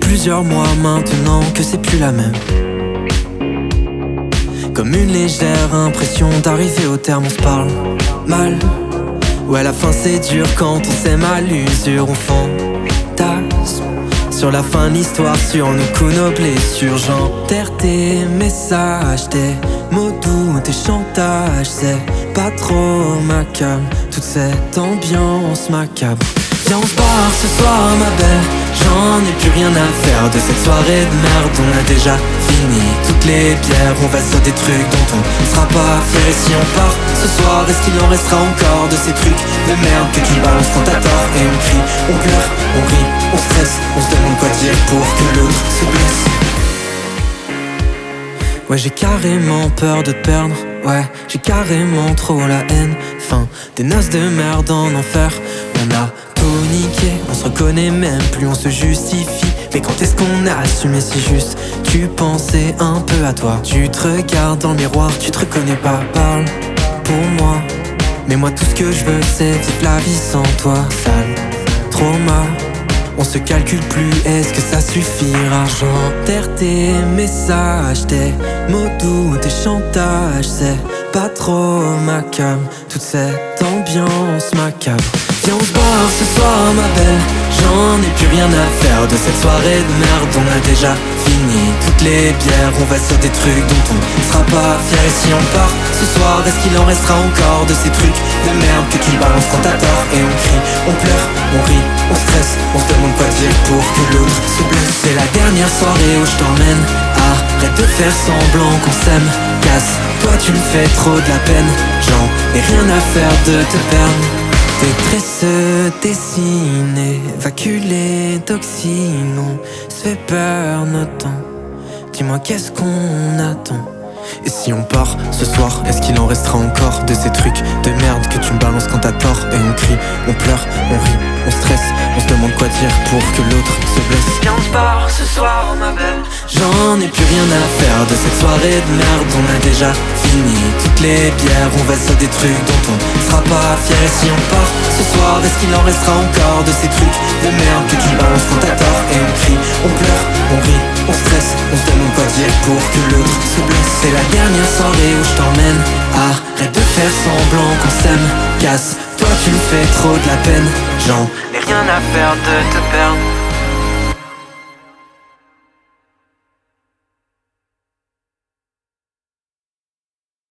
plusieurs mois maintenant que c'est plus la même. Comme une légère impression d'arriver au terme, on se parle mal. Ouais, à la fin c'est dur quand on s'aime à l'usure. On fantasme sur la fin de l'histoire, sur nos coups, nos blessures. J'enterre tes messages, tes mots doux, tes chantages. C'est pas trop ma cam, toute cette ambiance macabre. Viens on se barre ce soir ma belle, j'en ai plus rien à faire de cette soirée de merde. On a déjà fini toutes les bières, on va sur des trucs dont on sera pas fier. Et si on part ce soir, est-ce qu'il en restera encore de ces trucs de merde que tu balances quand t'as tort? Et on crie, on pleure, on rit, on stresse, on se demande quoi dire pour que l'autre se blesse. Ouais, j'ai carrément peur de te perdre. Ouais, j'ai carrément trop la haine. Fin des noces de merde en enfer. On a tout niqué, on se reconnaît même plus, on se justifie. Mais quand est-ce qu'on a assumé si juste? Tu pensais un peu à toi, tu te regardes dans le miroir, tu te reconnais pas, parle pour moi. Mais moi tout ce que je veux c'est vivre la vie sans toi. Sale trauma, on se calcule plus, est-ce que ça suffira? J'enterre tes messages, tes mots doux, tes chantages. C'est pas trop ma cam, toute cette ambiance macabre. Viens on se barre ce soir ma belle, j'en ai plus rien à faire de cette soirée de merde. On a déjà fini toutes les bières, on va sur des trucs dont on sera pas fier. Et si on part ce soir, est-ce qu'il en restera encore de ces trucs de merde que tu balances quand t'as tort? Et on crie, on pleure, on rit, on stresse, on se demande quoi dire pour que l'autre se blesse. C'est la dernière soirée où je t'emmène, arrête de faire semblant qu'on s'aime. Casse, toi tu me fais trop de la peine, j'en ai rien à faire de te perdre. Détresse dessinée, vaculée, toxine, on se fait peur notre temps. Dis-moi qu'est-ce qu'on attend? Et si on part ce soir, est-ce qu'il en restera encore de ces trucs de merde que tu me balances quand t'as tort? Et on crie, on pleure, on rit, on stresse, on se demande quoi dire pour que l'autre se blesse. Viens on se barre ce soir ma belle, j'en ai plus rien à faire de cette soirée de merde. On a déjà fini toutes les bières, on va sur des trucs dont on sera pas fier. Et si on part ce soir, est-ce qu'il en restera encore de ces trucs de merde que tu balances quand t'as tort? Et on crie, on pleure, on rit, on stresse, on se demande quoi dire pour que l'autre se blesse. C'est la dernière soirée où je t'emmène, arrête de faire semblant qu'on s'aime. Casse, toi tu me fais trop de la peine, j'en ai rien à faire de te perdre.